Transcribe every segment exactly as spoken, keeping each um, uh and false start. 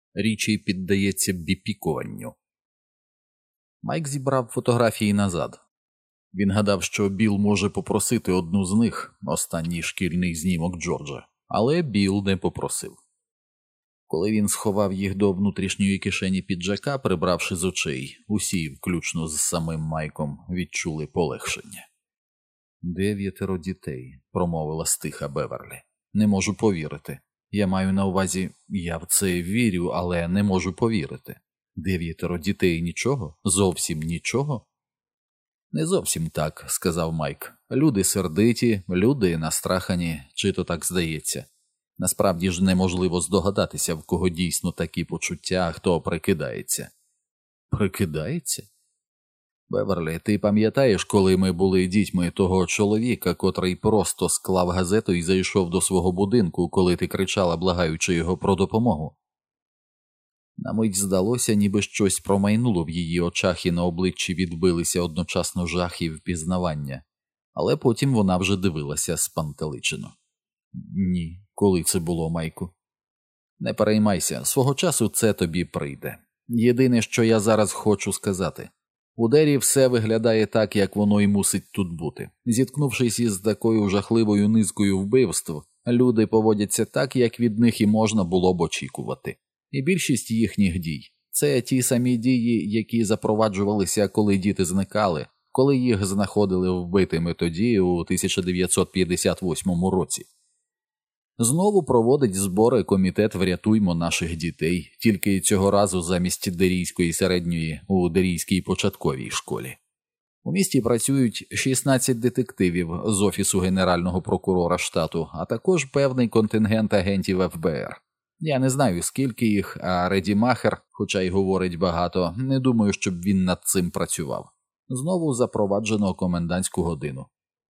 Річі піддається біпікуванню. Майк зібрав фотографії назад. Він гадав, що Біл може попросити одну з них, останній шкільний знімок Джорджа, але Біл не попросив. Коли він сховав їх до внутрішньої кишені піджака, прибравши з очей, усі, включно з самим Майком, відчули полегшення. «Дев'ятеро дітей», – промовила стиха Беверлі. «Не можу повірити. Я маю на увазі, я в це вірю, але не можу повірити. Дев'ятеро дітей нічого? Зовсім нічого?» «Не зовсім так», – сказав Майк. «Люди сердиті, люди настрахані, чи то так здається. Насправді ж неможливо здогадатися, в кого дійсно такі почуття, а хто прикидається». «Прикидається?» «Беверлі, ти пам'ятаєш, коли ми були дітьми того чоловіка, котрий просто склав газету і зайшов до свого будинку, коли ти кричала, благаючи його про допомогу?» На мить здалося, ніби щось промайнуло в її очах і на обличчі відбилися одночасно жах і впізнавання. Але потім вона вже дивилася спантеличено. «Ні, коли це було, Майку?» «Не переймайся, свого часу це тобі прийде. Єдине, що я зараз хочу сказати. У Дері все виглядає так, як воно і мусить тут бути. Зіткнувшись із такою жахливою низкою вбивств, люди поводяться так, як від них і можна було б очікувати. І більшість їхніх дій – це ті самі дії, які запроваджувалися, коли діти зникали, коли їх знаходили вбитими тоді, у тисяча дев'ятсот п'ятдесят восьмому році. Знову проводить збори комітет «Врятуймо наших дітей», тільки цього разу замість Дерійської середньої у Дерійській початковій школі. У місті працюють шістнадцять детективів з Офісу Генерального прокурора штату, а також певний контингент агентів еф бе ер. Я не знаю, скільки їх, а Реді Махер, хоча й говорить багато, не думаю, щоб він над цим працював. Знову запроваджено комендантську годину.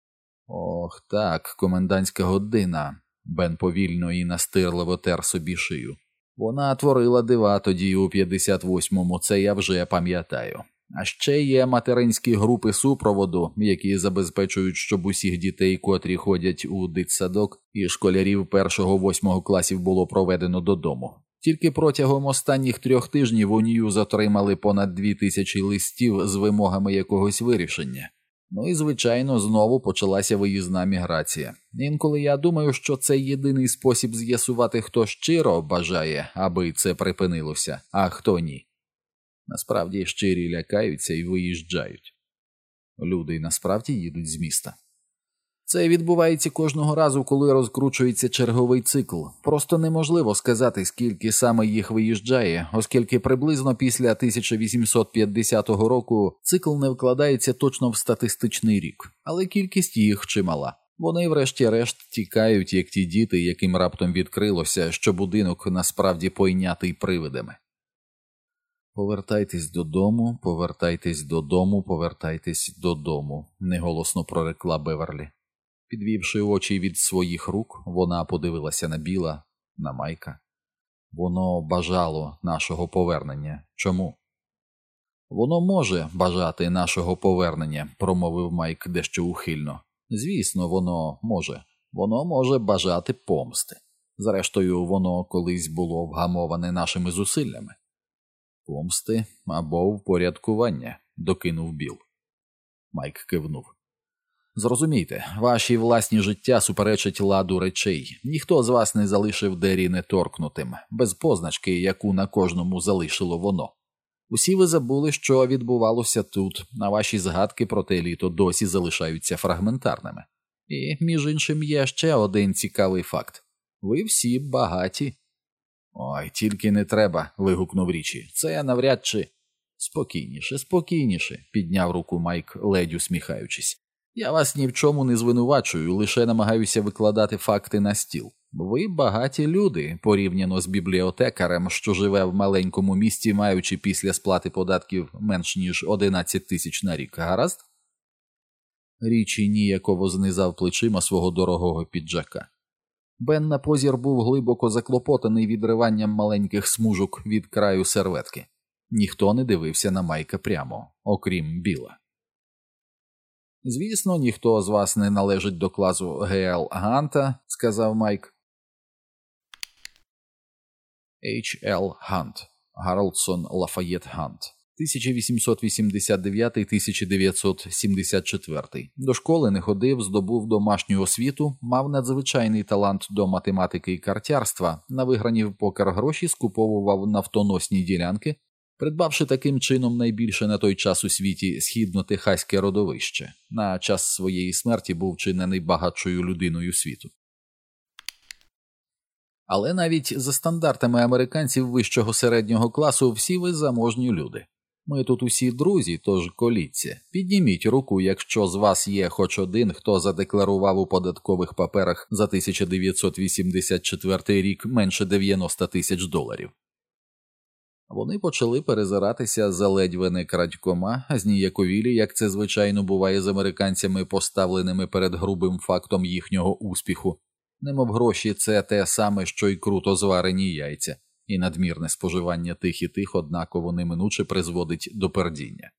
Ох так, комендантська година. Бен повільно і настирливо тер собі шию. Вона творила дива тоді у п'ятдесят восьмому, це я вже пам'ятаю. А ще є материнські групи супроводу, які забезпечують, щоб усіх дітей, котрі ходять у дитсадок, і школярів першого-восьмого класів було проведено додому. Тільки протягом останніх трьох тижнів у Ньюз отримали понад дві тисячі листів з вимогами якогось вирішення. Ну і, звичайно, знову почалася виїзна міграція. Інколи я думаю, що це єдиний спосіб з'ясувати, хто щиро бажає, аби це припинилося, а хто ні. Насправді щирі лякаються і виїжджають. Люди насправді їдуть з міста. Це відбувається кожного разу, коли розкручується черговий цикл. Просто неможливо сказати, скільки саме їх виїжджає, оскільки приблизно після тисяча вісімсот п'ятдесятого року цикл не вкладається точно в статистичний рік, але кількість їх чимала. Вони врешті-решт тікають, як ті діти, яким раптом відкрилося, що будинок насправді пойнятий привидами. «Повертайтесь додому, повертайтесь додому, повертайтесь додому», – неголосно прорекла Беверлі. Підвівши очі від своїх рук, вона подивилася на Біла, на Майка. «Воно бажало нашого повернення. Чому?» «Воно може бажати нашого повернення», – промовив Майк дещо ухильно. «Звісно, воно може. Воно може бажати помсти. Зрештою, воно колись було вгамоване нашими зусиллями». «Помсти або впорядкування», – докинув Біл. Майк кивнув. «Зрозумійте, ваші власні життя суперечать ладу речей. Ніхто з вас не залишив Дері неторкнутим, без позначки, яку на кожному залишило воно. Усі ви забули, що відбувалося тут, а ваші згадки про те літо досі залишаються фрагментарними. І, між іншим, є ще один цікавий факт. Ви всі багаті». «Ой, тільки не треба», – вигукнув Річі. «Це навряд чи…» «Спокійніше, спокійніше», – підняв руку Майк, ледь усміхаючись. «Я вас ні в чому не звинувачую, лише намагаюся викладати факти на стіл. Ви багаті люди, порівняно з бібліотекарем, що живе в маленькому місті, маючи після сплати податків менш ніж одинадцять тисяч на рік. Гаразд?» Річі ніяково знизав плечима свого дорогого піджака. Бен на позір був глибоко заклопотаний відриванням маленьких смужок від краю серветки. Ніхто не дивився на Майка прямо, окрім Біла. «Звісно, ніхто з вас не належить до класу Ге Ел Ганта», – сказав Майк. Ейч Ел Гант, Гарлдсон Лафаєт Гант, тисяча вісімсот вісімдесят дев'ятий - тисяча дев'ятсот сімдесят четвертий. До школи не ходив, здобув домашню освіту, мав надзвичайний талант до математики і картярства, на виграні в покер гроші скуповував нафтоносні ділянки, придбавши таким чином найбільше на той час у світі східно-техаське родовище. На час своєї смерті був чи не найбагатшою людиною світу. Але навіть за стандартами американців вищого середнього класу всі ви заможні люди. Ми тут усі друзі, тож коліться. Підніміть руку, якщо з вас є хоч один, хто задекларував у податкових паперах за тисяча дев'ятсот вісімдесят четвертий рік менше дев'яносто тисяч доларів. Вони почали перезиратися за ледве не крадькома, зніяковілі, як це звичайно буває з американцями, поставленими перед грубим фактом їхнього успіху. Немов гроші – це те саме, що й круто зварені яйця, і надмірне споживання тих і тих однаково неминуче призводить до пердіння.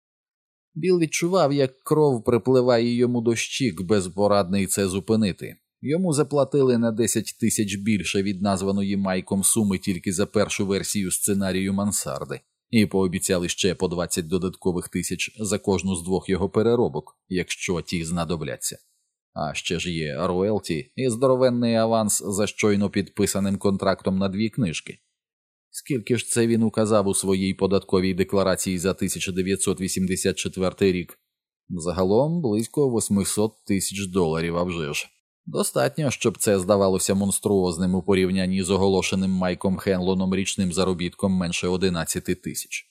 Біл відчував, як кров припливає йому до щік, безпорадний це зупинити. Йому заплатили на десять тисяч більше від названої Майком суми тільки за першу версію сценарію «Мансарди», і пообіцяли ще по двадцять додаткових тисяч за кожну з двох його переробок, якщо ті знадобляться. А ще ж є роялті і здоровенний аванс за щойно підписаним контрактом на дві книжки. Скільки ж це він указав у своїй податковій декларації за тисяча дев'ятсот вісімдесят четвертий рік? Загалом близько вісімсот тисяч доларів, а вже ж. Достатньо, щоб це здавалося монструозним у порівнянні з оголошеним Майком Хенлоном річним заробітком менше одинадцяти тисяч.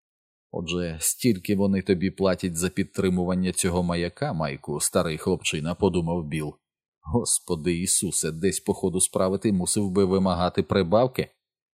Отже, стільки вони тобі платять за підтримування цього маяка, Майку, старий хлопчина, подумав Біл. Господи Ісусе, десь по ходу справи ти мусив би вимагати прибавки.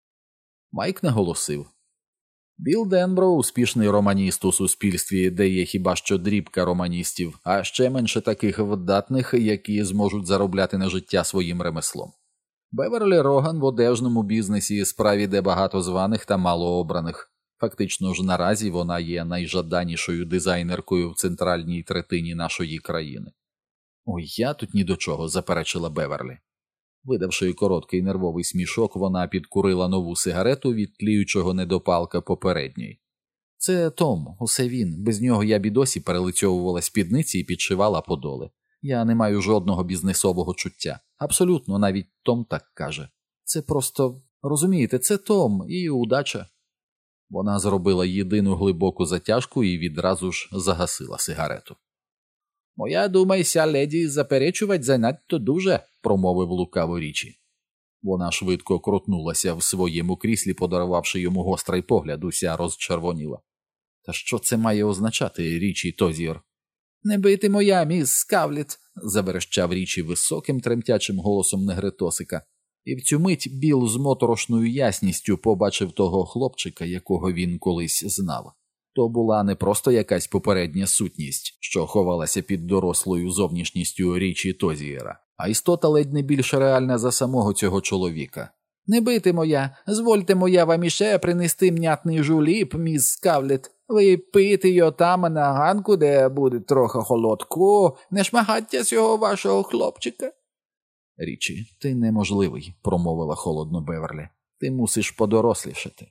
Майк наголосив. Біл Денбро – успішний романіст у суспільстві, де є хіба що дрібка романістів, а ще менше таких вдатних, які зможуть заробляти на життя своїм ремеслом. Беверлі Роган в одежному бізнесі, справі де багато званих та мало обраних. Фактично ж наразі вона є найжаданішою дизайнеркою в центральній третині нашої країни. «Ой, я тут ні до чого», – заперечила Беверлі. Видавши короткий нервовий смішок, вона підкурила нову сигарету від тліючого недопалка попередньої. «Це Том, усе він. Без нього я б і досі перелицьовувала спідниці і підшивала подоли. Я не маю жодного бізнесового чуття. Абсолютно, навіть Том так каже. Це просто, розумієте, це Том і удача». Вона зробила єдину глибоку затяжку і відразу ж загасила сигарету. «Моя, думайся, леді, заперечувать занадто дуже», – промовив лукаво Річі. Вона швидко крутнулася в своєму кріслі, подарувавши йому гострий погляд, уся розчервоніла. «Та що це має означати, Річі Тозір?» «Не бити моя, міс Скавліт», – заверещав Річі високим тремтячим голосом негритосика. І в цю мить Біл з моторошною ясністю побачив того хлопчика, якого він колись знав. То була не просто якась попередня сутність, що ховалася під дорослою зовнішністю Річі Тозієра, а істота ледь не більш реальна за самого цього чоловіка. «Не бити моя, звольте моя вам іще принести м'ятний жуліп, міс Скавлет. Ви пийте його там на ганку, де буде трохи холодку, не шмагаття цього вашого хлопчика». «Річі, ти неможливий», – промовила холодно Беверлі. «Ти мусиш подорослішати».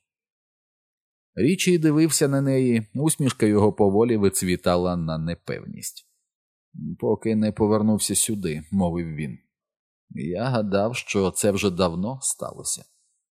Річі дивився на неї, усмішка його поволі вицвітала на непевність. «Поки не повернувся сюди», – мовив він. «Я гадав, що це вже давно сталося».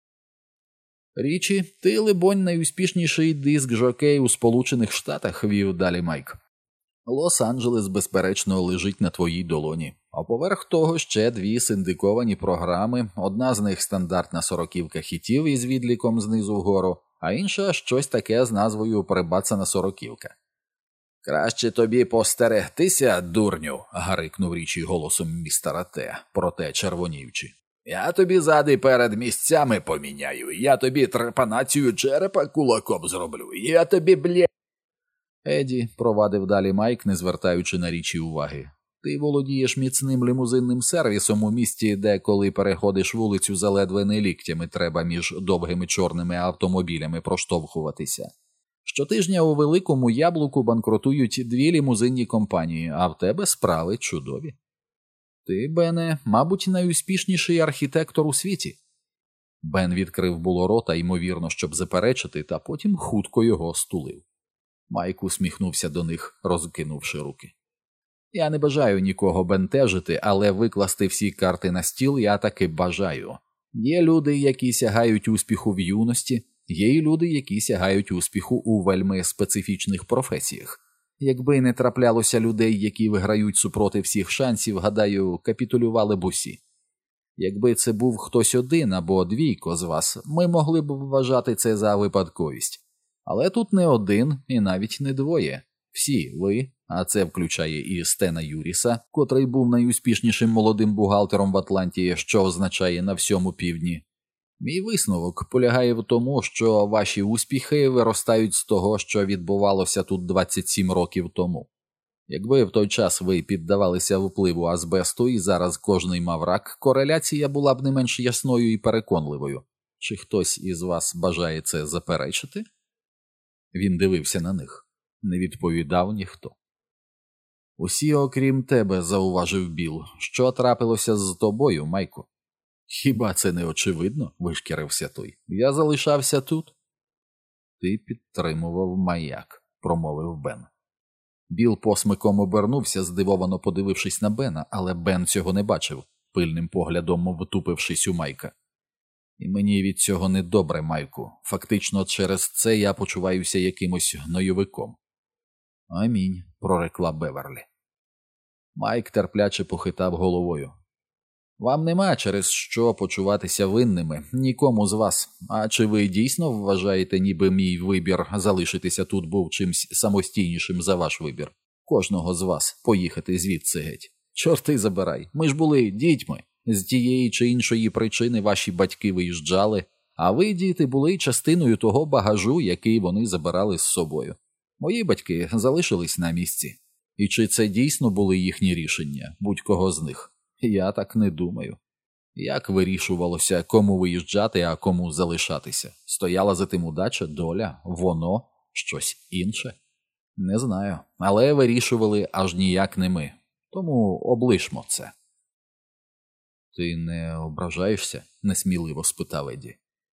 «Річі, ти, либонь, найуспішніший диск-жокей у Сполучених Штатах», – вів далі Майк. «Лос-Анджелес, безперечно, лежить на твоїй долоні. А поверх того ще дві синдиковані програми, одна з них стандартна сороківка хітів із відліком знизу вгору, а інша щось таке з назвою «Прибацана сороківка». «Краще тобі постерегтися, дурню», – гарикнув Річі голосом містера Т, проте червонівчи. «Я тобі зади перед місцями поміняю, я тобі трепанацію черепа кулаком зроблю, я тобі, бля...» «Еді», – провадив далі Майк, не звертаючи на Річі уваги. «Ти володієш міцним лімузинним сервісом у місті, де, коли переходиш вулицю, заледве не ліктями треба між довгими чорними автомобілями проштовхуватися. Щотижня у Великому Яблуку банкрутують дві лімузинні компанії, а в тебе справи чудові. Ти, Бене, мабуть, найуспішніший архітектор у світі». Бен відкрив було рота, ймовірно, щоб заперечити, та потім хутко його стулив. Майк усміхнувся до них, розкинувши руки. «Я не бажаю нікого бентежити, але викласти всі карти на стіл я таки бажаю. Є люди, які сягають успіху в юності, є й люди, які сягають успіху у вельми специфічних професіях. Якби не траплялося людей, які виграють супроти всіх шансів, гадаю, капітулювали б усі. Якби це був хтось один або двійко з вас, ми могли б вважати це за випадковість. Але тут не один і навіть не двоє. Всі ви, а це включає і Стена Юріса, котрий був найуспішнішим молодим бухгалтером в Атланті, що означає на всьому півдні. Мій висновок полягає в тому, що ваші успіхи виростають з того, що відбувалося тут двадцять сім років тому. Якби в той час ви піддавалися впливу азбесту і зараз кожний мав рак, кореляція була б не менш ясною і переконливою. Чи хтось із вас бажає це заперечити? Він дивився на них. Не відповідав ніхто. «Усі, окрім тебе», – зауважив Білл. «Що трапилося з тобою, Майку?» «Хіба це не очевидно?» – вишкірився той. «Я залишався тут». «Ти підтримував маяк», – промовив Бен. Білл посмиком обернувся, здивовано подивившись на Бена, але Бен цього не бачив, пильним поглядом втупившись у Майка. «І мені від цього недобре, Майку. Фактично через це я почуваюся якимось гнойовиком». «Амінь», – прорекла Беверлі. Майк терпляче похитав головою. «Вам нема через що почуватися винними, нікому з вас. А чи ви дійсно вважаєте, ніби мій вибір залишитися тут був чимсь самостійнішим за ваш вибір? Кожного з вас поїхати звідси геть. Чорти забирай, ми ж були дітьми. З тієї чи іншої причини ваші батьки виїжджали, а ви, діти, були частиною того багажу, який вони забирали з собою. Мої батьки залишились на місці. І чи це дійсно були їхні рішення, будь-кого з них? Я так не думаю. Як вирішувалося, кому виїжджати, а кому залишатися? Стояла за тим удача, доля, воно, щось інше? Не знаю, але вирішували аж ніяк не ми. Тому облишмо це». «Ти не ображаєшся?» – несміливо спитав Едді.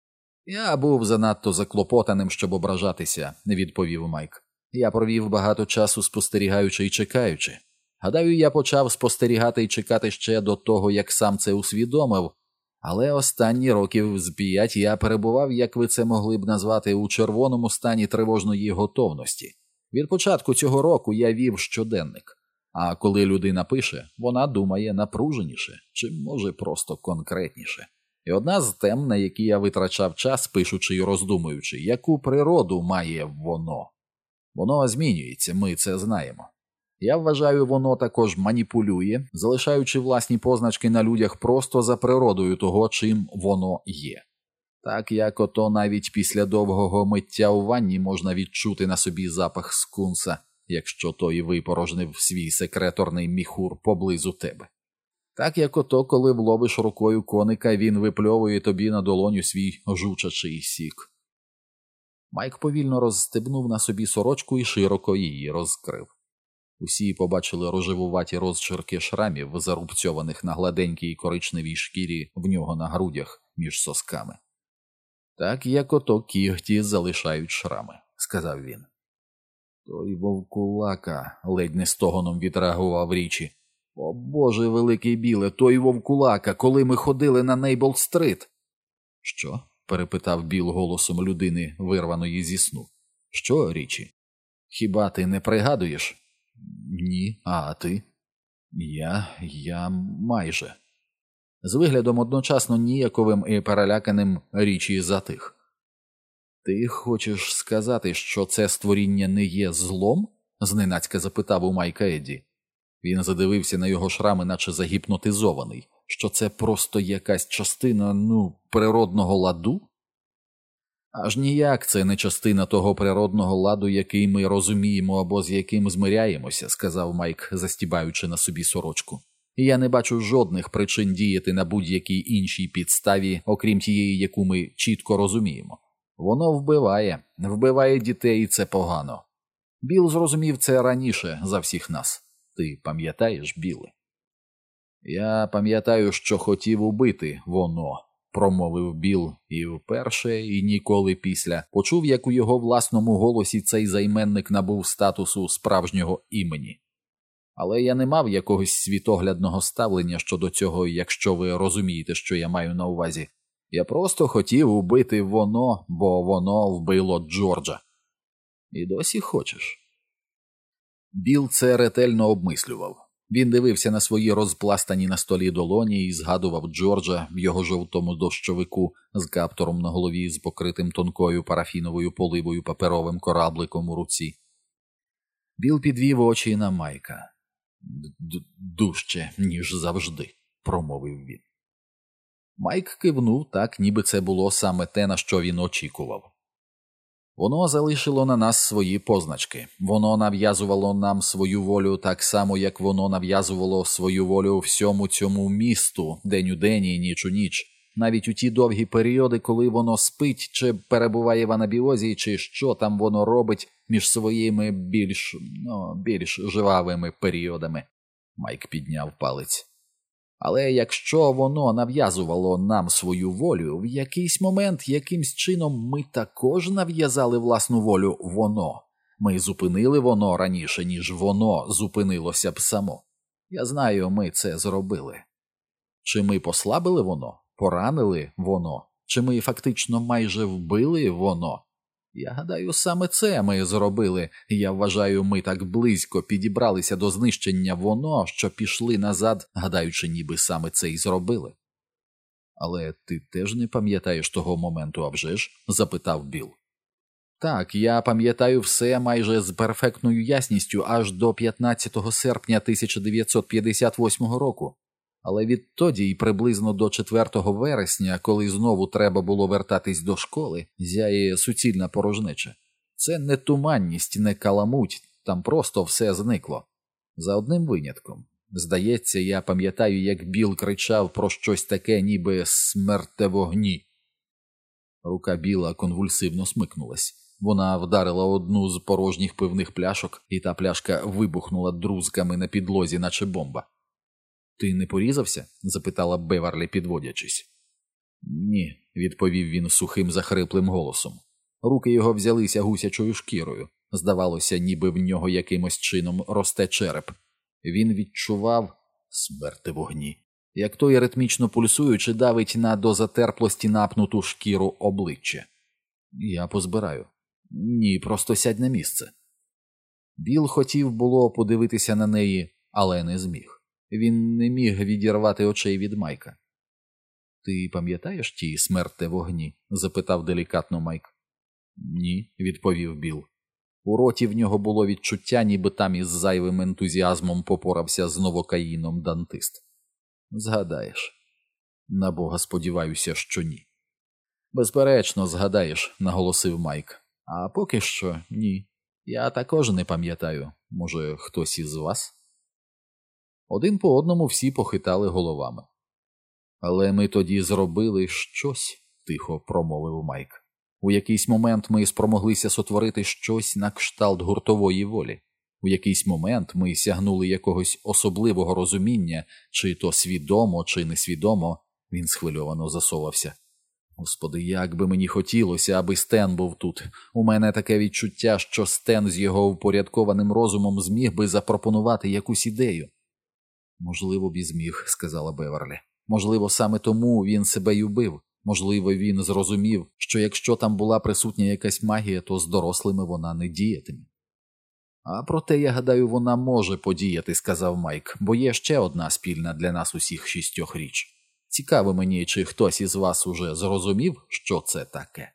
«Я був занадто заклопотаним, щоб ображатися», – відповів Майк. «Я провів багато часу спостерігаючи і чекаючи. Гадаю, я почав спостерігати і чекати ще до того, як сам це усвідомив, але останні років з п'ять я перебував, як ви це могли б назвати, у червоному стані тривожної готовності. Від початку цього року я вів щоденник. А коли людина пише, вона думає напруженіше, чи, може, просто конкретніше. І одна з тем, на які я витрачав час, пишучи і роздумуючи, яку природу має воно. Воно змінюється, ми це знаємо. Я вважаю, воно також маніпулює, залишаючи власні позначки на людях просто за природою того, чим воно є. Так як ото навіть після довгого миття у ванні можна відчути на собі запах скунса, якщо той випорожнив свій секреторний міхур поблизу тебе. Так як ото, коли вловиш рукою коника, він випльовує тобі на долоню свій жучачий сік. Майк повільно розстебнув на собі сорочку і широко її розкрив. Усі побачили рожевуваті розчерки шрамів, зарубцьованих на гладенькій коричневій шкірі в нього на грудях між сосками. «Так як ото кігті залишають шрами», – сказав він. «Той вовкулака», – ледь не стогоном відреагував Річі. «О Боже великий біле, той вовкулака, коли ми ходили на Нейбл-стрит!» «Що?» – перепитав Біл голосом людини, вирваної зі сну. «Що, Річі? Хіба ти не пригадуєш?» «Ні, а ти?» «Я... я майже». З виглядом одночасно ніяковим і переляканим Річі затих. «Ти хочеш сказати, що це створіння не є злом?» – зненацька запитав у Майка Едді. Він задивився на його шрами, наче загіпнотизований. Що це просто якась частина, ну, природного ладу? «Аж ніяк це не частина того природного ладу, який ми розуміємо або з яким змиряємося», – сказав Майк, застібаючи на собі сорочку. «І я не бачу жодних причин діяти на будь-якій іншій підставі, окрім тієї, яку ми чітко розуміємо. Воно вбиває, вбиває дітей, і це погано. Біл зрозумів це раніше за всіх нас. Ти пам'ятаєш, Біле?» «Я пам'ятаю, що хотів убити воно», промовив Білл, і вперше, і ніколи після почув, як у його власному голосі цей займенник набув статусу справжнього імені. Але я не мав якогось світоглядного ставлення щодо цього, якщо ви розумієте, що я маю на увазі. Я просто хотів убити воно, бо воно вбило Джорджа. І досі хочеш? Білл це ретельно обмислював. Він дивився на свої розпластані на столі долоні і згадував Джорджа в його жовтому дощовику з каптуром на голові, з покритим тонкою парафіновою поливою паперовим корабликом у руці. Білл підвів очі на Майка. «Дужче, ніж завжди», – промовив він. Майк кивнув так, ніби це було саме те, на що він очікував. Воно залишило на нас свої позначки. Воно нав'язувало нам свою волю так само, як воно нав'язувало свою волю всьому цьому місту, день у день і ніч у ніч. Навіть у ті довгі періоди, коли воно спить, чи перебуває в анабіозі, чи що там воно робить між своїми більш, ну, більш жвавими періодами. Майк підняв палець. Але якщо воно нав'язувало нам свою волю, в якийсь момент, якимсь чином ми також нав'язали власну волю воно. Ми зупинили воно раніше, ніж воно зупинилося б само. Я знаю, ми це зробили. Чи ми послабили воно? Поранили воно? Чи ми фактично майже вбили воно? Я гадаю, саме це ми зробили. Я вважаю, ми так близько підібралися до знищення воно, що пішли назад, гадаючи, ніби саме це й зробили. Але ти теж не пам'ятаєш того моменту, а вже ж? Запитав Білл. Так, я пам'ятаю все майже з перфектною ясністю аж до п'ятнадцятого серпня тисяча дев'ятсот п'ятдесят восьмого року. Але відтоді й приблизно до четвертого вересня, коли знову треба було вертатись до школи, зяє суцільна порожнеча. Це не туманність, не каламуть, там просто все зникло. За одним винятком. Здається, я пам'ятаю, як Білл кричав про щось таке, ніби «смерте вогні». Рука Біла конвульсивно смикнулась. Вона вдарила одну з порожніх пивних пляшок, і та пляшка вибухнула друзками на підлозі, наче бомба. «Ти не порізався?» – запитала Беверлі, підводячись. «Ні», – відповів він сухим захриплим голосом. Руки його взялися гусячою шкірою. Здавалося, ніби в нього якимось чином росте череп. Він відчував смерти вогні, як той ритмічно пульсуючи давить на до затерплості напнуту шкіру обличчя. «Я позбираю». «Ні, просто сядь на місце». Білл хотів було подивитися на неї, але не зміг. Він не міг відірвати очей від Майка. «Ти пам'ятаєш ті смерте вогні?» – запитав делікатно Майк. «Ні», – відповів Білл. У роті в нього було відчуття, ніби там із зайвим ентузіазмом попорався з новокаїном дантист. «Згадаєш». «На Бога сподіваюся, що ні». «Безперечно, згадаєш», – наголосив Майк. «А поки що ні. Я також не пам'ятаю. Може, хтось із вас?» Один по одному всі похитали головами. «Але ми тоді зробили щось», – тихо промовив Майк. «У якийсь момент ми спромоглися сотворити щось на кшталт гуртової волі. У якийсь момент ми сягнули якогось особливого розуміння, чи то свідомо, чи несвідомо». Він схвильовано засовався. «Господи, як би мені хотілося, аби Стен був тут. У мене таке відчуття, що Стен з його впорядкованим розумом зміг би запропонувати якусь ідею». «Можливо, б і зміг», – сказала Беверлі. «Можливо, саме тому він себе й убив. Можливо, він зрозумів, що якщо там була присутня якась магія, то з дорослими вона не діятиме». «А проте, я гадаю, вона може подіяти», – сказав Майк, «бо є ще одна спільна для нас усіх шістьох річ. Цікаво мені, чи хтось із вас уже зрозумів, що це таке?»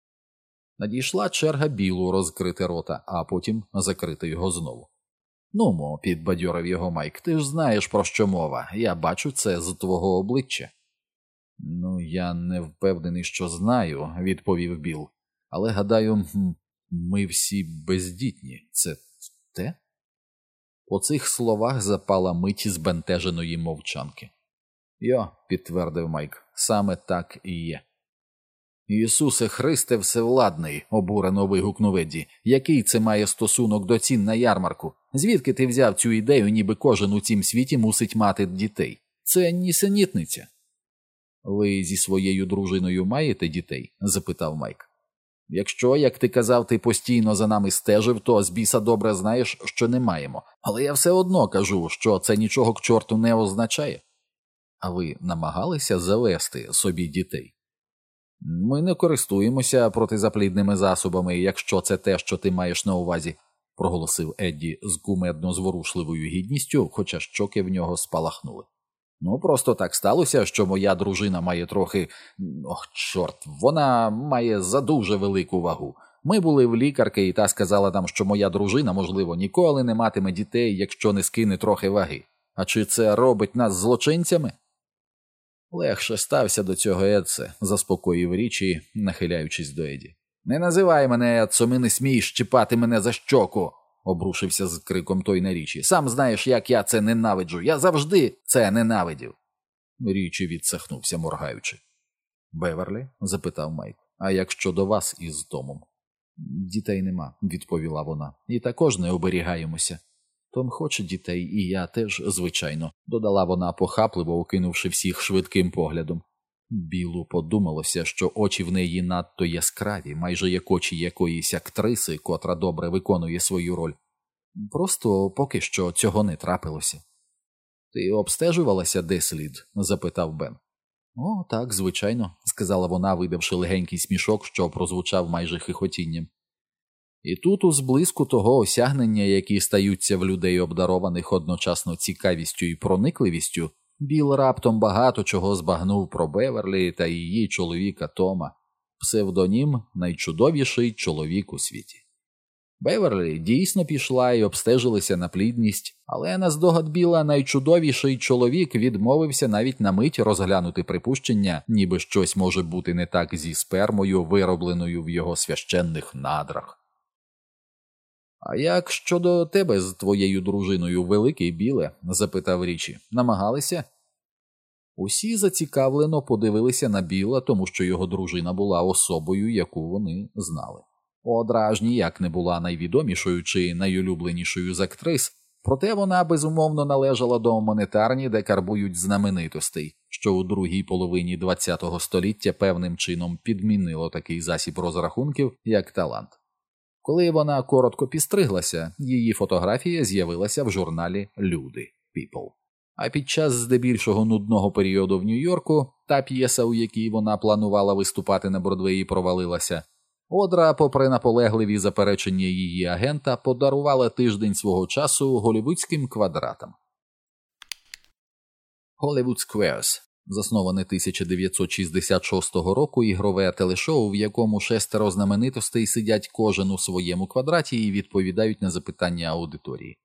Надійшла черга Білу розкрити рота, а потім закрити його знову. «Нумо», – підбадьорив його Майк, – «ти ж знаєш, про що мова. Я бачу це з твого обличчя». «Ну, я не впевнений, що знаю», – відповів Білл. «Але, гадаю, ми всі бездітні. Це те?» По цих словах запала мить збентеженої мовчанки. «Йо», – підтвердив Майк, – «саме так і є». «Ісусе Христе Всевладний», – обурено вигукнув Едді, – «який це має стосунок до цін на ярмарку? Звідки ти взяв цю ідею, ніби кожен у цім світі мусить мати дітей? Це нісенітниця». Ви зі своєю дружиною маєте дітей? Запитав Майк. Якщо, як ти казав, ти постійно за нами стежив, то з біса добре знаєш, що не маємо. Але я все одно кажу, що це нічого к чорту не означає. А ви намагалися завести собі дітей? Ми не користуємося протизаплідними засобами, якщо це те, що ти маєш на увазі, проголосив Едді з кумедно зворушливою гідністю, хоча щоки в нього спалахнули. Ну, просто так сталося, що моя дружина має трохи... Ох, чорт, вона має задуже велику вагу. Ми були в лікарки, і та сказала нам, що моя дружина, можливо, ніколи не матиме дітей, якщо не скине трохи ваги. А чи це робить нас злочинцями? Легше стався до цього, Едсе, заспокоїв Річі, нахиляючись до Еді. Не називай мене, Едсом, і не смій щипати мене за щоку, обрушився з криком той на Річі. Сам знаєш, як я це ненавиджу. Я завжди це ненавидів. Річі відсахнувся, моргаючи. Беверлі? Запитав Майк. А як щодо вас із Томом? Дітей нема, відповіла вона. І також не оберігаємося. Том хоче дітей, і я теж, звичайно, додала вона похапливо, окинувши всіх швидким поглядом. Білу подумалося, що очі в неї надто яскраві, майже як очі якоїсь актриси, котра добре виконує свою роль. Просто поки що цього не трапилося. «Ти обстежувалася де слід?» – запитав Бен. «О, так, звичайно», – сказала вона, видавши легенький смішок, що прозвучав майже хихотінням. І тут у зблиску того осягнення, які стаються в людей обдарованих одночасно цікавістю і проникливістю, Біл раптом багато чого збагнув про Беверлі та її чоловіка Тома, псевдонім «найчудовіший чоловік у світі». Беверлі дійсно пішла і обстежилася на плідність, але на здогад Біла найчудовіший чоловік відмовився навіть на мить розглянути припущення, ніби щось може бути не так зі спермою, виробленою в його священних надрах. «А як щодо тебе з твоєю дружиною, великий Біле?» – запитав Річі. «Намагалися?» Усі зацікавлено подивилися на Біла, тому що його дружина була особою, яку вони знали. Одра аж ніяк не була найвідомішою чи найулюбленішою з актрис, проте вона безумовно належала до монетарні, де карбують знаменитостей, що у другій половині ХХ століття певним чином підмінило такий засіб розрахунків, як талант. Коли вона коротко підстриглася, її фотографія з'явилася в журналі «Люди» People. А під час здебільшого нудного періоду в Нью-Йорку, та п'єса, у якій вона планувала виступати на Бродвеї, провалилася, Одра, попри наполегливі заперечення її агента, подарувала тиждень свого часу голлівудським квадратам. Hollywood Squares, засноване тисяча дев'ятсот шістдесят шостого року, ігрове телешоу, в якому шестеро знаменитостей сидять кожен у своєму квадраті і відповідають на запитання аудиторії.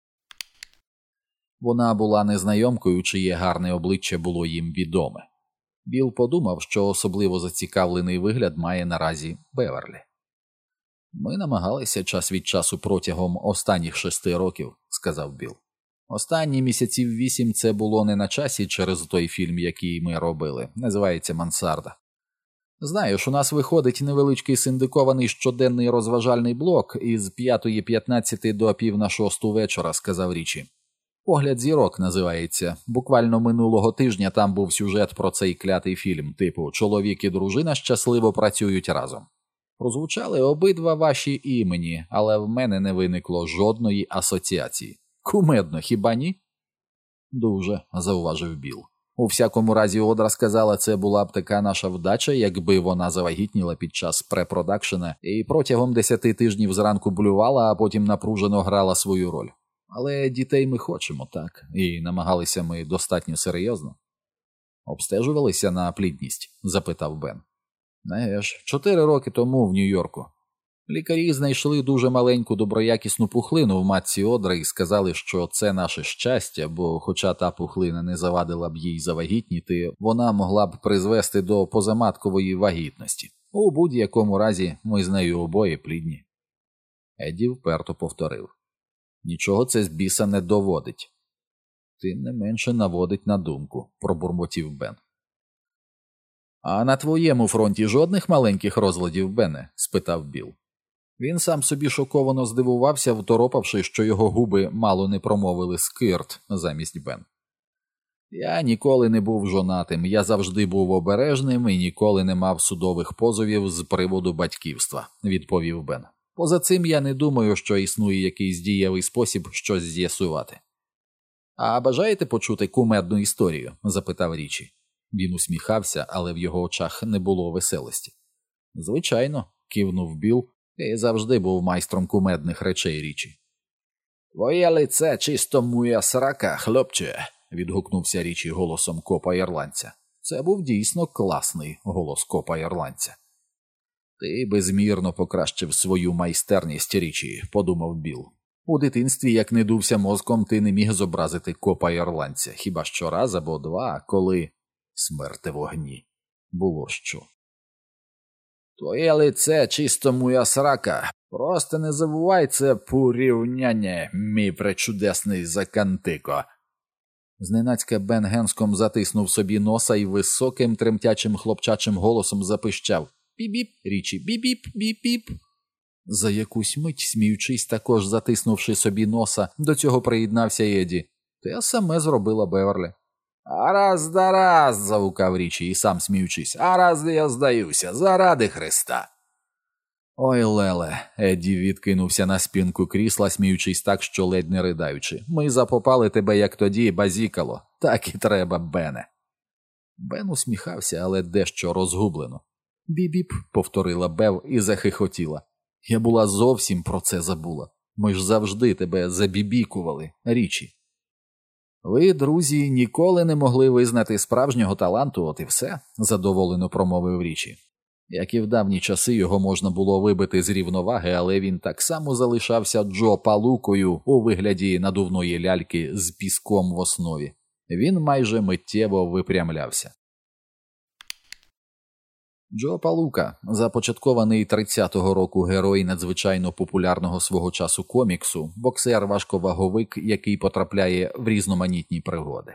Вона була незнайомкою, чиє гарне обличчя було їм відоме. Біл подумав, що особливо зацікавлений вигляд має наразі Беверлі. «Ми намагалися час від часу протягом останніх шести років», – сказав Біл. «Останні місяців вісім це було не на часі через той фільм, який ми робили. Називається «Мансарда». Знаєш, у нас виходить невеличкий синдикований щоденний розважальний блок із п'ятої п'ятнадцяти до пів на шосту вечора», – сказав Річі. «Погляд зірок» називається. Буквально минулого тижня там був сюжет про цей клятий фільм, типу «Чоловік і дружина щасливо працюють разом». Прозвучали обидва ваші імені, але в мене не виникло жодної асоціації. Кумедно, хіба ні? «Дуже», – зауважив Біл. «У всякому разі, Одра сказала, це була б така наша вдача, якби вона завагітніла під час препродакшена і протягом десяти тижнів зранку блювала, а потім напружено грала свою роль. Але дітей ми хочемо, так, і намагалися ми достатньо серйозно». «Обстежувалися на плідність?» – запитав Бен. «Не ж, чотири роки тому в Нью-Йорку. Лікарі знайшли дуже маленьку доброякісну пухлину в матці Одри і сказали, що це наше щастя, бо хоча та пухлина не завадила б їй завагітніти, вона могла б призвести до позаматкової вагітності. У будь-якому разі ми з нею обоє плідні». Едді вперто повторив. «Нічого це з біса не доводить». «Тим не менше наводить на думку», – пробурмотів Бен. «А на твоєму фронті жодних маленьких розладів, Бене?» – спитав Біл. Він сам собі шоковано здивувався, второпавши, що його губи мало не промовили «скирт» замість «Бен». Я ніколи не був жонатим, я завжди був обережним і ніколи не мав судових позовів з приводу батьківства, відповів Бен. Поза цим я не думаю, що існує якийсь дієвий спосіб щось з'ясувати. А бажаєте почути кумедну історію? Запитав Річі. Він усміхався, але в його очах не було веселості. Звичайно, кивнув Біл, і завжди був майстром кумедних речей, Річі. Твоє лице чисто моя срака, хлопче, відгукнувся Річі голосом копа-ірландця. Це був дійсно класний голос копа-ірландця. Ти безмірно покращив свою майстерність, Річі, подумав Біл. У дитинстві, як не дувся мозком, ти не міг зобразити копа-ірландця, хіба що раз або два, коли... Смерти вогні. Було що. Твоє лице чисто моя срака. Просто не забувай це порівняння, мій пречудесний закантико. Зненацька Бен Генском затиснув собі носа і високим тремтячим хлопчачим голосом запищав. Біп-біп, Річі, біп-біп, біп-біп. За якусь мить, сміючись, також затиснувши собі носа, до цього приєднався Еді. Те саме зробила Беверлі. «А раз да раз!» – загукав Річі і сам сміючись. «А раз я здаюся, заради Христа!» «Ой, Леле!» – Едді відкинувся на спинку крісла, сміючись так, що ледь не ридаючи. «Ми запопали тебе, як тоді, базікало. Так і треба, Бене!» Бен усміхався, але дещо розгублено. «Біп-біп!» – повторила Бев і захихотіла. «Я була зовсім про це забула. Ми ж завжди тебе забібікували, Річі». «Ви, друзі, ніколи не могли визнати справжнього таланту, от і все», – задоволено промовив Річі. Як і в давні часи його можна було вибити з рівноваги, але він так само залишався Джо Палукою у вигляді надувної ляльки з піском в основі. Він майже миттєво випрямлявся. Джо Палука, започаткований тридцятого року герой надзвичайно популярного свого часу коміксу, боксер-важковаговик, який потрапляє в різноманітні пригоди.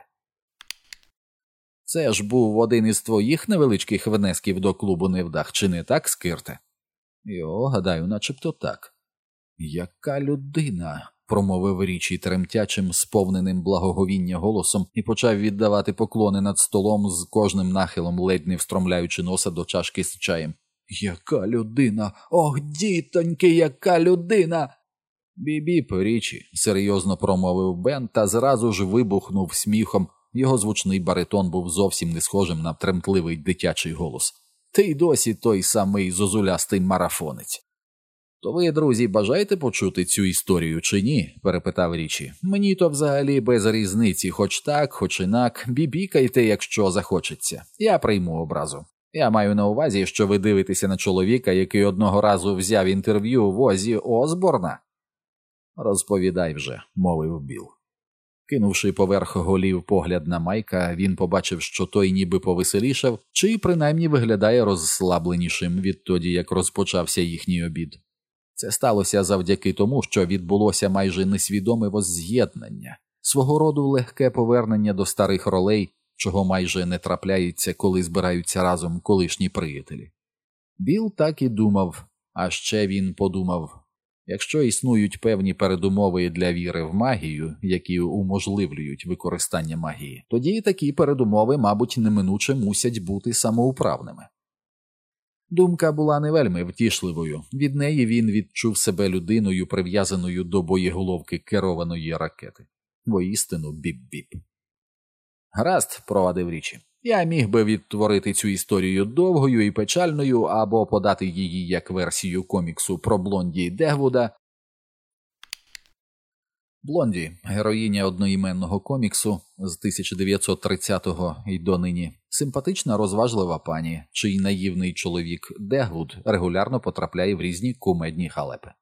Це ж був один із твоїх невеличких внесків до клубу невдах, чи не так, Скирте? Йо, гадаю, начебто так. Яка людина, промовив Річі тремтячим, сповненим благоговіння голосом і почав віддавати поклони над столом з кожним нахилом, ледь не встромляючи носа до чашки з чаєм. Яка людина! Ох, дітоньки, яка людина! Бі-біп, Річі, серйозно промовив Бен та зразу ж вибухнув сміхом. Його звучний баритон був зовсім не схожим на тремтливий дитячий голос. Ти й досі той самий зозулястий марафонець. То ви, друзі, бажаєте почути цю історію чи ні? Перепитав Річі. Мені то взагалі без різниці, хоч так, хоч інак, бібікайте, якщо захочеться. Я прийму образу. Я маю на увазі, що ви дивитеся на чоловіка, який одного разу взяв інтерв'ю в Озі Осборна. Розповідай вже, мовив Біл. Кинувши поверх голів погляд на Майка, він побачив, що той ніби повеселішав, чи принаймні виглядає розслабленішим відтоді, як розпочався їхній обід. Це сталося завдяки тому, що відбулося майже несвідоме возз'єднання, свого роду легке повернення до старих ролей, чого майже не трапляється, коли збираються разом колишні приятелі. Біл так і думав, а ще він подумав, якщо існують певні передумови для віри в магію, які уможливлюють використання магії, тоді такі передумови, мабуть, неминуче мусять бути самоуправними. Думка була не вельми втішливою, від неї він відчув себе людиною, прив'язаною до боєголовки керованої ракети. Воістину біп-біп. Гаразд, провадив Річі. Я міг би відтворити цю історію довгою і печальною, або подати її як версію коміксу про Блонді Дегвуда. Блонді, героїня одноіменного коміксу з тисяча дев'ятсот тридцятого і донині, симпатична розважлива пані, чий наївний чоловік Дегвуд регулярно потрапляє в різні кумедні халепи.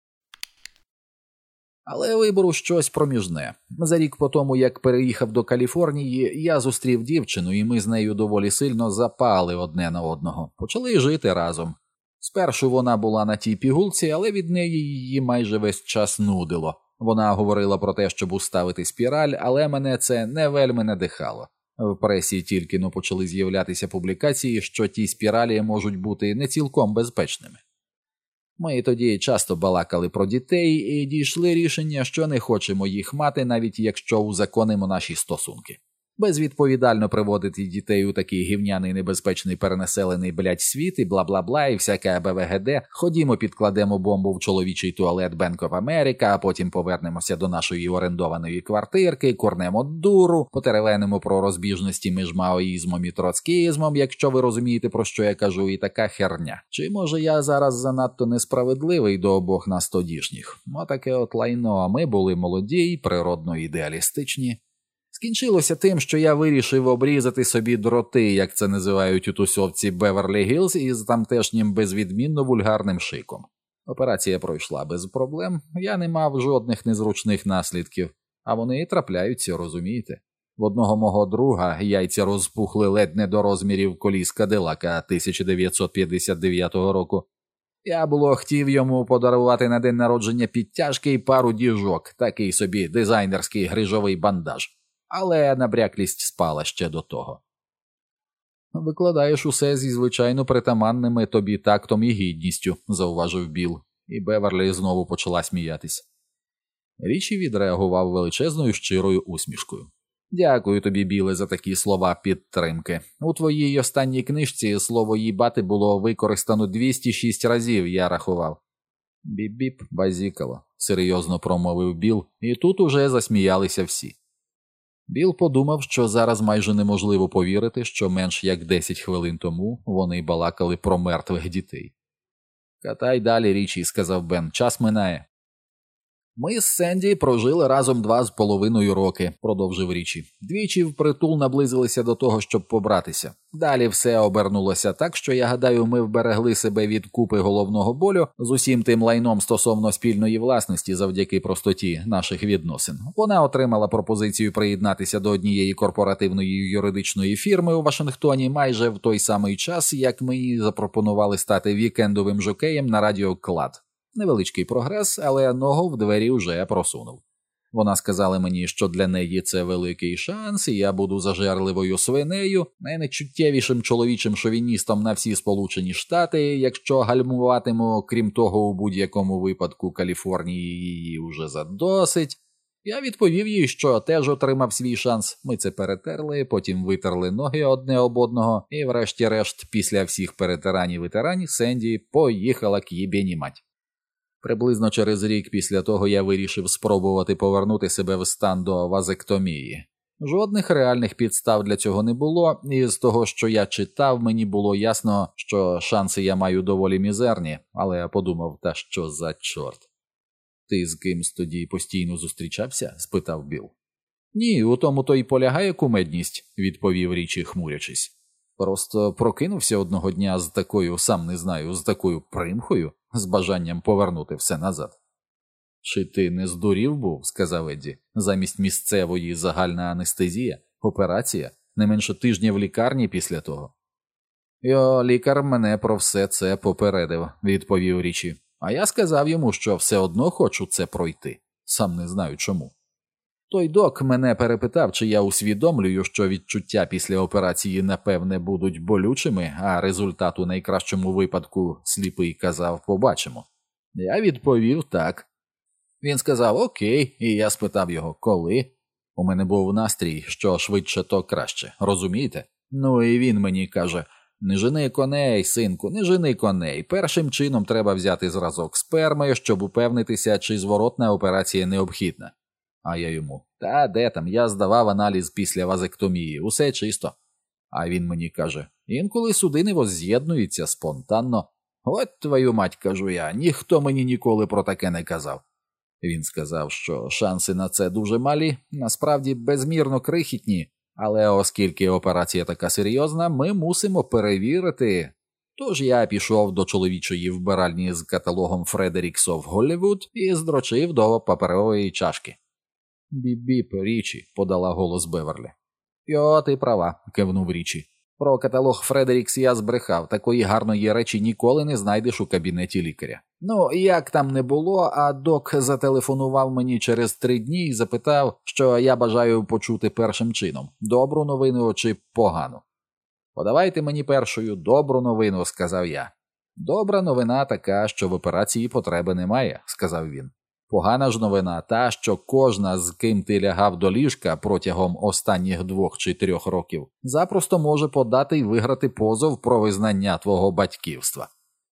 Але вибору щось проміжне. За рік по тому, як переїхав до Каліфорнії, я зустрів дівчину, і ми з нею доволі сильно запали одне на одного. Почали жити разом. Спершу вона була на тій пігулці, але від неї її майже весь час нудило. Вона говорила про те, щоб уставити спіраль, але мене це не вельми надихало. В пресі тільки-но почали з'являтися публікації, що ті спіралі можуть бути не цілком безпечними. Ми тоді часто балакали про дітей і дійшли рішення, що не хочемо їх мати, навіть якщо узаконимо наші стосунки. Безвідповідально приводити дітей у такий гівняний небезпечний перенаселений, блядь, світ і бла-бла-бла і всяке БВГД. Ходімо, підкладемо бомбу в чоловічий туалет Bank of America, а потім повернемося до нашої орендованої квартирки, курнемо дуру, потеревенимо про розбіжності між маоїзмом і троцкізмом, якщо ви розумієте, про що я кажу, і така херня. Чи може я зараз занадто несправедливий до обох нас тодішніх? Отаке от лайно, а ми були молоді й природно ідеалістичні. Скінчилося тим, що я вирішив обрізати собі дроти, як це називають у тусовці Беверлі-Гілз, із тамтешнім безвідмінно вульгарним шиком. Операція пройшла без проблем, я не мав жодних незручних наслідків, а вони і трапляються, розумієте? В одного мого друга яйця розпухли ледь не до розмірів коліс Кадилака тисяча дев'ятсот п'ятдесят дев'ятого року. Я було хотів йому подарувати на день народження підтяжки і пару діжок, такий собі дизайнерський грижовий бандаж. Але набряклість спала ще до того. «Викладаєш усе зі звичайно притаманними тобі тактом і гідністю», – зауважив Білл, і Беверлі знову почала сміятись. Річі відреагував величезною щирою усмішкою. «Дякую тобі, Біле, за такі слова підтримки. У твоїй останній книжці слово «їбати» було використано двісті шість разів, я рахував». «Біп-біп, базікало», – серйозно промовив Білл, і тут уже засміялися всі. Білл подумав, що зараз майже неможливо повірити, що менш як десять хвилин тому вони балакали про мертвих дітей. «Катай далі, Річі», – сказав Бен, – «час минає». «Ми з Сенді прожили разом два з половиною роки», – продовжив Річі. «Двічі впритул наблизилися до того, щоб побратися. Далі все обернулося так, що, я гадаю, ми вберегли себе від купи головного болю з усім тим лайном стосовно спільної власності завдяки простоті наших відносин. Вона отримала пропозицію приєднатися до однієї корпоративної юридичної фірми у Вашингтоні майже в той самий час, як ми їй запропонували стати вікендовим жокеєм на радіо «Клад». Невеличкий прогрес, але ногу в двері вже просунув. Вона сказала мені, що для неї це великий шанс, і я буду зажерливою свинею, найнечуттєвішим чоловічим шовіністом на всі Сполучені Штати, якщо гальмуватиму, крім того, у будь-якому випадку Каліфорнії її уже задосить. Я відповів їй, що теж отримав свій шанс. Ми це перетерли, потім витерли ноги одне об одного, і врешті-решт, після всіх перетиранів і тиранів, Сенді поїхала к їбені мать. Приблизно через рік після того я вирішив спробувати повернути себе в стан до вазектомії. Жодних реальних підстав для цього не було, і з того, що я читав, мені було ясно, що шанси я маю доволі мізерні, але я подумав, та що за чорт. «Ти з кимсь тоді постійно зустрічався?» – спитав Білл. «Ні, у тому то й полягає кумедність», – відповів Річі, хмурячись. «Просто прокинувся одного дня з такою, сам не знаю, з такою примхою, з бажанням повернути все назад». «Чи ти не здурів був?» – сказав Едді. «Замість місцевої загальна анестезія, операція, не менше тижня в лікарні після того». «Йо, лікар мене про все це попередив», – відповів Річі. «А я сказав йому, що все одно хочу це пройти. Сам не знаю чому». Той док мене перепитав, чи я усвідомлюю, що відчуття після операції, напевне, будуть болючими, а результат у найкращому випадку, сліпий казав, побачимо. Я відповів так. Він сказав «Окей», і я спитав його «Коли?». У мене був настрій, що швидше, то краще, розумієте? Ну і він мені каже «Не жени коней, синку, не жени коней. Першим чином треба взяти зразок сперми, щоб упевнитися, чи зворотна операція необхідна». А я йому «Та де там, я здавав аналіз після вазектомії, усе чисто». А він мені каже «Інколи судини возз'єднуються спонтанно». «От твою мать», кажу я, ніхто мені ніколи про таке не казав. Він сказав, що шанси на це дуже малі, насправді безмірно крихітні, але оскільки операція така серйозна, ми мусимо перевірити. Тож я пішов до чоловічої вбиральні з каталогом Фредерікс of Голлівуд і здрочив до паперової чашки. «Біп-біп, Річі», – подала голос Беверлі. «Йо, ти права», – кивнув Річі. «Про каталог Фредерікс я збрехав, такої гарної речі ніколи не знайдеш у кабінеті лікаря». Ну, як там не було, а док зателефонував мені через три дні і запитав, що я бажаю почути першим чином – добру новину чи погану. «Подавайте мені першою добру новину», – сказав я. «Добра новина така, що в операції потреби немає», – сказав він. Погана ж новина та, що кожна, з ким ти лягав до ліжка протягом останніх двох чи трьох років, запросто може подати й виграти позов про визнання твого батьківства.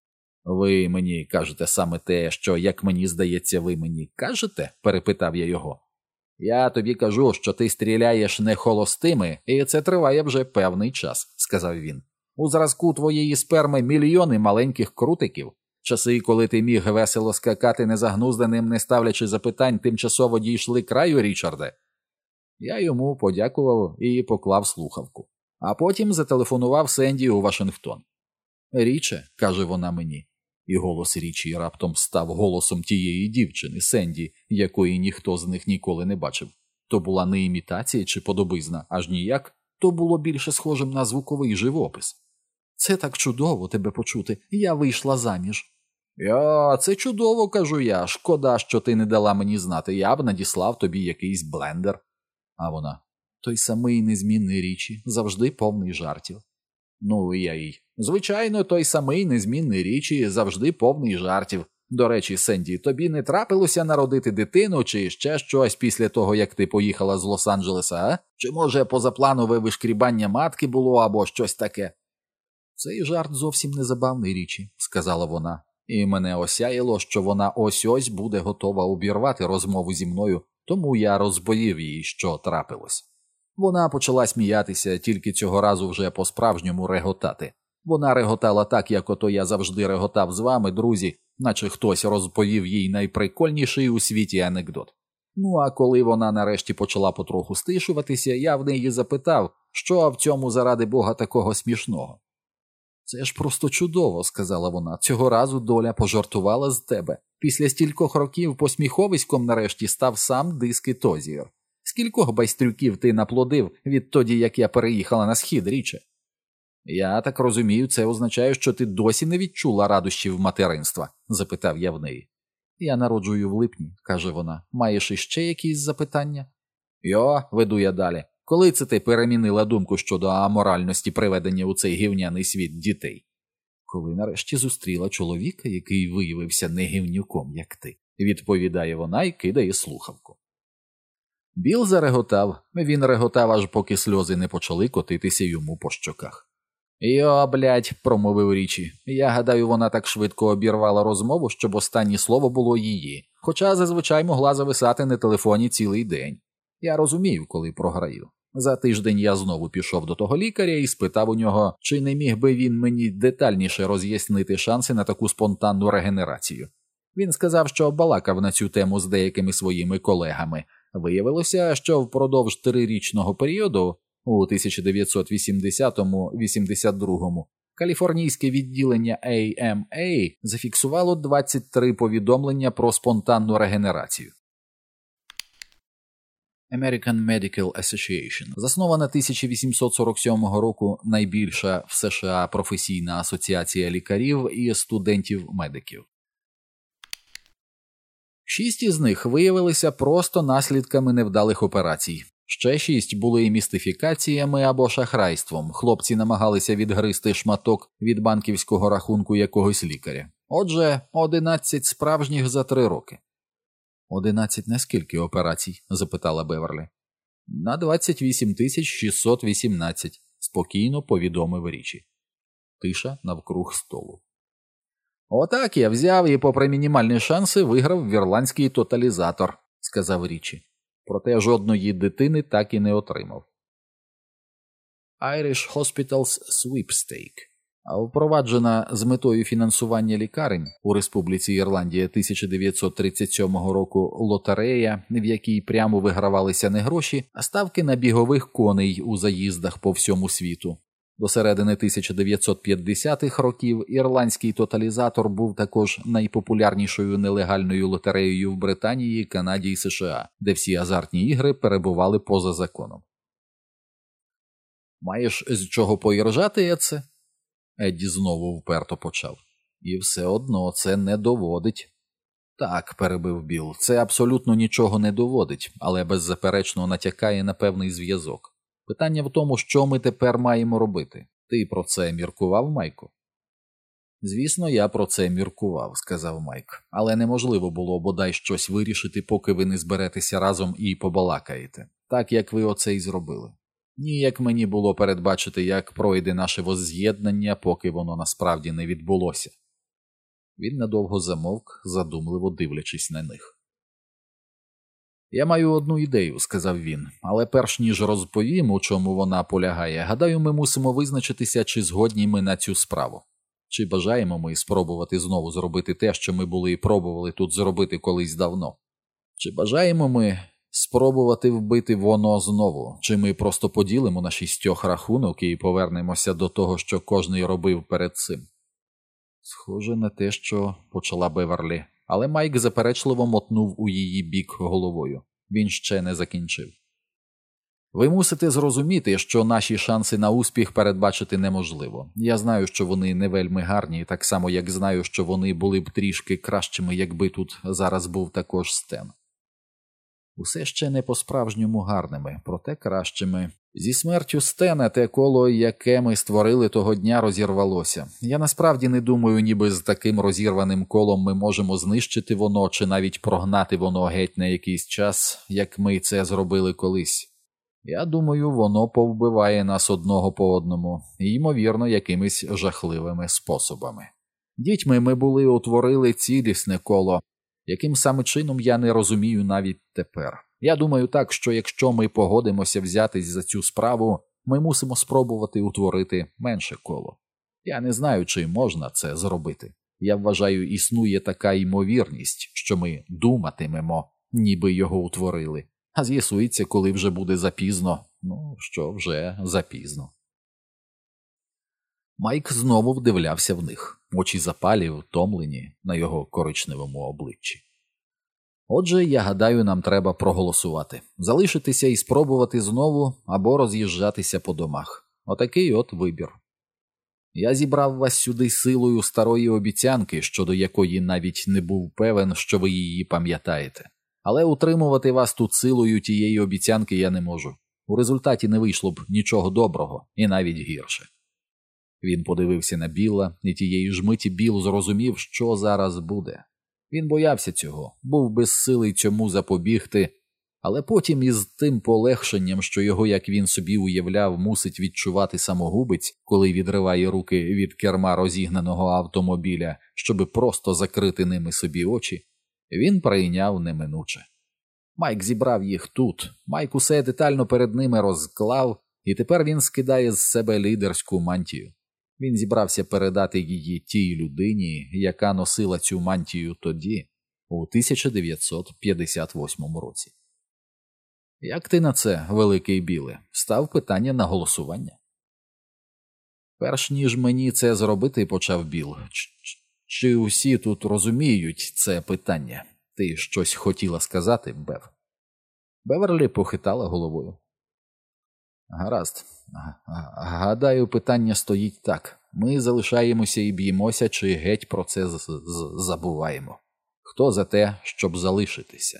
Ви мені кажете саме те, що, як мені здається, ви мені кажете? Перепитав я його. Я тобі кажу, що ти стріляєш не холостими, і це триває вже певний час, сказав він. У зразку твоєї сперми мільйони маленьких крутиків. Часи, коли ти міг весело скакати незагнузданим, не ставлячи запитань, тимчасово дійшли краю, Річарде. Я йому подякував і поклав слухавку. А потім зателефонував Сенді у Вашингтон. Річе, каже вона мені. І голос Річі раптом став голосом тієї дівчини, Сенді, якої ніхто з них ніколи не бачив. То була не імітація чи подобизна, аж ніяк, то було більше схожим на звуковий живопис. Це так чудово тебе почути, я вийшла заміж. Я, це чудово, кажу я, шкода, що ти не дала мені знати, я б надіслав тобі якийсь блендер. А вона, той самий незмінний Річі, завжди повний жартів. Ну, і я їй. Звичайно, той самий незмінний Річі, завжди повний жартів. До речі, Сенді, тобі не трапилося народити дитину чи ще щось після того, як ти поїхала з Лос-Анджелеса, а? Чи, може, позапланове вишкрібання матки було або щось таке? Цей жарт зовсім не забавний, Річі, сказала вона, і мене осяяло, що вона ось-ось буде готова обірвати розмову зі мною, тому я розповів їй, що трапилось. Вона почала сміятися, тільки цього разу вже по-справжньому реготати. Вона реготала так, як ото я завжди реготав з вами, друзі, наче хтось розповів їй найприкольніший у світі анекдот. Ну, а коли вона нарешті почала потроху стишуватися, я в неї запитав, що в цьому заради Бога такого смішного. «Це ж просто чудово», – сказала вона, – «цього разу доля пожартувала з тебе. Після стількох років посміховиськом нарешті став сам Диски Тозіор. Скількох байстрюків ти наплодив відтоді, як я переїхала на схід, Річе?» «Я так розумію, це означає, що ти досі не відчула радощів материнства?» – запитав я в неї. «Я народжую в липні», – каже вона. «Маєш іще якісь запитання?» «Йо», – веду я далі. «Коли це ти перемінила думку щодо аморальності приведення у цей гівняний світ дітей?» «Коли нарешті зустріла чоловіка, який виявився не гівнюком, як ти», – відповідає вона і кидає слухавку. Біл зареготав. Він реготав, аж поки сльози не почали котитися йому по щоках. «Йо, блядь», – промовив Річі. «Я гадаю, вона так швидко обірвала розмову, щоб останнє слово було її, хоча зазвичай могла зависати на телефоні цілий день. Я розумію, коли програю. За тиждень я знову пішов до того лікаря і спитав у нього, чи не міг би він мені детальніше роз'яснити шанси на таку спонтанну регенерацію. Він сказав, що балакав на цю тему з деякими своїми колегами. Виявилося, що впродовж трирічного періоду, у тисяча дев'ятсот вісімдесятому - вісімдесят другому, каліфорнійське відділення ей ем ей зафіксувало двадцять три повідомлення про спонтанну регенерацію. American Medical Association, заснована тисяча вісімсот сорок сьомого року, найбільша в США професійна асоціація лікарів і студентів-медиків. Шість із них виявилися просто наслідками невдалих операцій. Ще шість були містифікаціями або шахрайством. Хлопці намагалися відгризти шматок від банківського рахунку якогось лікаря. Отже, одинадцять справжніх за три роки. «Одинадцять на скільки операцій?» – запитала Беверлі. «На двадцять вісім тисяч шістсот вісімнадцять», – спокійно повідомив Річі. Тиша навкруг столу. «Отак я взяв і попри мінімальні шанси виграв в ірландський тоталізатор», – сказав Річі. Проте жодної дитини так і не отримав. Irish Hospitals Sweepstake, впроваджена з метою фінансування лікарень у Республіці Ірландія тисяча дев'ятсот тридцять сьомого року лотерея, в якій прямо вигравалися не гроші, а ставки на бігових коней у заїздах по всьому світу. До середини тисяча дев'ятсот п'ятдесятих років ірландський тоталізатор був також найпопулярнішою нелегальною лотереєю в Британії, Канаді і США, де всі азартні ігри перебували поза законом. «Маєш з чого поіржати, Едсе?» Едді знову вперто почав. «І все одно це не доводить». «Так», – перебив Білл, – «це абсолютно нічого не доводить, але беззаперечно натякає на певний зв'язок. Питання в тому, що ми тепер маємо робити. Ти про це міркував, Майко?» «Звісно, я про це міркував», – сказав Майк. «Але неможливо було бодай щось вирішити, поки ви не зберетеся разом і побалакаєте. Так, як ви оце й зробили. Ніяк мені було передбачити, як пройде наше возз'єднання, поки воно насправді не відбулося». Він надовго замовк, задумливо дивлячись на них. «Я маю одну ідею», – сказав він, – «але перш ніж розповім, у чому вона полягає, гадаю, ми мусимо визначитися, чи згодні ми на цю справу. Чи бажаємо ми спробувати знову зробити те, що ми були і пробували тут зробити колись давно? Чи бажаємо ми спробувати вбити воно знову? Чи ми просто поділимо на шістьох рахунок і повернемося до того, що кожний робив перед цим?» «Схоже на те, що…» – почала Беверлі, але Майк заперечливо мотнув у її бік головою. Він ще не закінчив. «Ви мусите зрозуміти, що наші шанси на успіх передбачити неможливо. Я знаю, що вони не вельми гарні, так само, як знаю, що вони були б трішки кращими, якби тут зараз був також Стен. Усе ще не по-справжньому гарними, проте кращими. Зі смертю Стена те коло, яке ми створили того дня, розірвалося. Я насправді не думаю, ніби з таким розірваним колом ми можемо знищити воно, чи навіть прогнати воно геть на якийсь час, як ми це зробили колись. Я думаю, воно повбиває нас одного по одному, і, ймовірно, якимись жахливими способами. Дітьми ми були утворили цілісне коло, яким саме чином я не розумію навіть тепер. Я думаю так, що якщо ми погодимося взятись за цю справу, ми мусимо спробувати утворити менше коло. Я не знаю, чи можна це зробити. Я вважаю, існує така ймовірність, що ми думатимемо, ніби його утворили. А з'ясується, коли вже буде запізно. Ну, що вже запізно. Майк знову вдивлявся в них. Очі запалі, втомлені на його коричневому обличчі. «Отже, я гадаю, нам треба проголосувати. Залишитися і спробувати знову, або роз'їжджатися по домах. Отакий от вибір. Я зібрав вас сюди силою старої обіцянки, щодо якої навіть не був певен, що ви її пам'ятаєте. Але утримувати вас тут силою тієї обіцянки я не можу. У результаті не вийшло б нічого доброго, і навіть гірше». Він подивився на Білла, і тієї ж миті Білл зрозумів, що зараз буде. Він боявся цього, був безсилий цьому запобігти, але потім із тим полегшенням, що його, як він собі уявляв, мусить відчувати самогубець, коли відриває руки від керма розігнаного автомобіля, щоби просто закрити ними собі очі, він прийняв неминуче. Майк зібрав їх тут, Майк усе детально перед ними розклав, і тепер він скидає з себе лідерську мантію. Він зібрався передати її тій людині, яка носила цю мантію тоді, у тисяча дев'ятсот п'ятдесят восьмому році. «Як ти на це, великий Біле?» – став питання на голосування. «Перш ніж мені це зробити, – почав Білл, – чи усі тут розуміють це питання? Ти щось хотіла сказати, Бев?» Беверлі похитала головою. «Гаразд. Гадаю, питання стоїть так. Ми залишаємося і б'ємося, чи геть про це забуваємо. Хто за те, щоб залишитися?»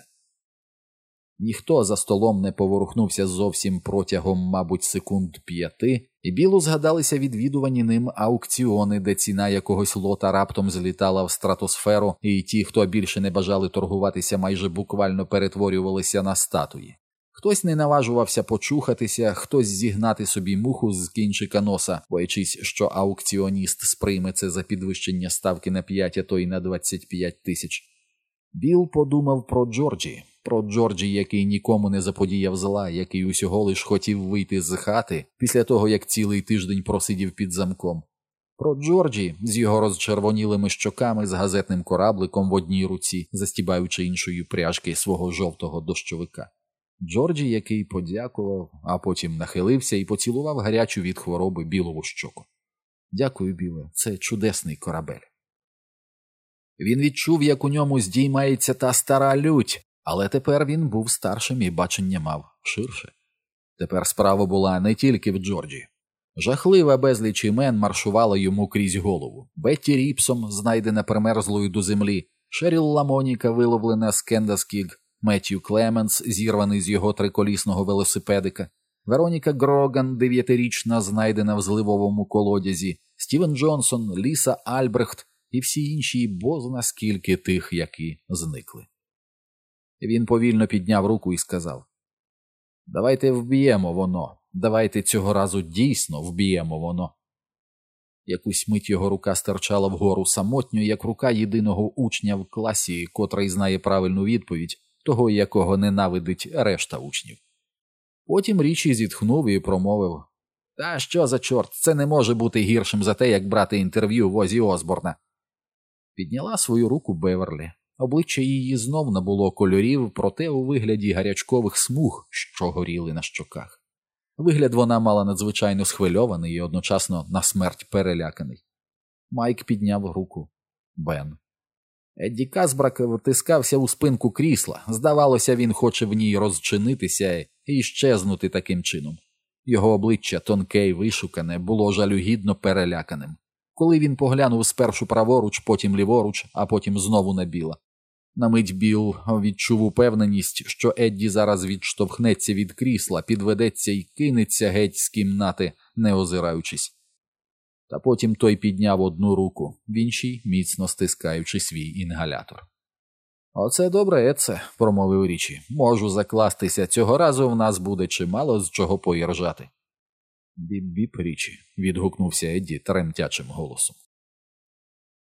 Ніхто за столом не поворухнувся зовсім протягом, мабуть, секунд п'яти, і Білу згадалися відвідувані ним аукціони, де ціна якогось лота раптом злітала в стратосферу, і ті, хто більше не бажали торгуватися, майже буквально перетворювалися на статуї. Хтось не наважувався почухатися, хтось зігнати собі муху з кінчика носа, боячись, що аукціоніст сприйме це за підвищення ставки на п'ять, а то й на двадцять п'ять тисяч. Білл подумав про Джорджі, про Джорджі, який нікому не заподіяв зла, який усього лиш хотів вийти з хати після того, як цілий тиждень просидів під замком. Про Джорджі з його розчервонілими щоками, з газетним корабликом в одній руці, застібаючи іншою пряжки свого жовтого дощовика. Джорджі, який подякував, а потім нахилився і поцілував гарячу від хвороби Білову щоку. «Дякую, Біле, це чудесний корабель». Він відчув, як у ньому здіймається та стара лють, але тепер він був старшим і бачення мав ширше. Тепер справа була не тільки в Джорджі. Жахлива безліч імен маршувала йому крізь голову. Бетті Ріпсом, знайдена примерзлою до землі, Шеріл Ламоніка, виловлена з Кендаскіг, Меттью Клеменс, зірваний з його триколісного велосипедика, Вероніка Гроган, дев'ятирічна, знайдена в зливовому колодязі, Стівен Джонсон, Ліса Альбрехт і всі інші, бозна скільки тих, які зникли. Він повільно підняв руку і сказав: «Давайте вб'ємо воно, давайте цього разу дійсно вб'ємо воно». Якусь мить його рука стирчала вгору самотньо, як рука єдиного учня в класі, котрий знає правильну відповідь, того, якого ненавидить решта учнів. Потім Річі зітхнув і промовив: «Та що за чорт, це не може бути гіршим за те, як брати інтерв'ю в Озі Осборна». Підняла свою руку Беверлі. Обличчя її знов набуло кольорів, проте у вигляді гарячкових смуг, що горіли на щоках. Вигляд вона мала надзвичайно схвильований і одночасно на смерть переляканий. Майк підняв руку. Бен. Едді Казбрак втискався у спинку крісла. Здавалося, він хоче в ній розчинитися і щезнути таким чином. Його обличчя, тонке й вишукане, було жалюгідно переляканим. Коли він поглянув спершу праворуч, потім ліворуч, а потім знову на Біла. На мить Біл відчув упевненість, що Едді зараз відштовхнеться від крісла, підведеться і кинеться геть з кімнати, не озираючись. Та потім той підняв одну руку, в іншій міцно стискаючи свій інгалятор. «Оце добре, Едсе», – промовив Річі. «Можу закластися, цього разу в нас буде чимало з чого поіржати». «Біп-біп, Річі», – відгукнувся Едді тремтячим голосом.